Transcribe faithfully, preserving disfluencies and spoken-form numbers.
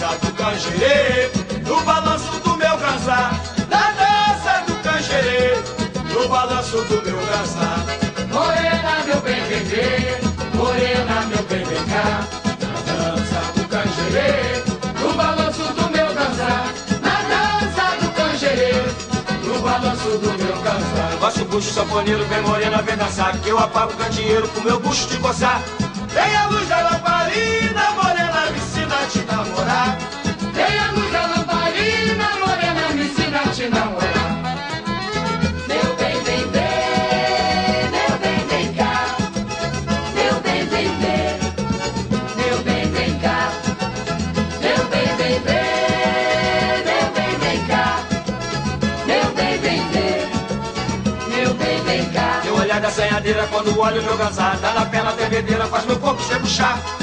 do canjerê, no balanço do meu casar. Na dança do canjerê, no balanço do meu casar. Morena, meu bem, vem ver. Morena, meu bem, vem cá. Na dança do canjerê, No balanço do meu casar. Na dança do canjerê. no balanço do meu casar. Nosso bucho sanfoneiro, vem morena, vem dançar, que eu apago o candeeiro pro meu bucho te coçar. Vem a luz da lamparina, morena, me ensina a te namorar. Vem a luz da lamparina, morena, me ensina a te namorar. Meu bem, vem ver. Meu bem, vem cá. Meu bem, vem ver. Meu bem, vem cá. Meu bem, vem ver. Meu bem, vem cá. Meu bem, vem ver. Meu bem, vem cá. Teu olhar da assanhadeira quando olho meu casar, dá na perna tremedeira, faz meu corpo chebuchar.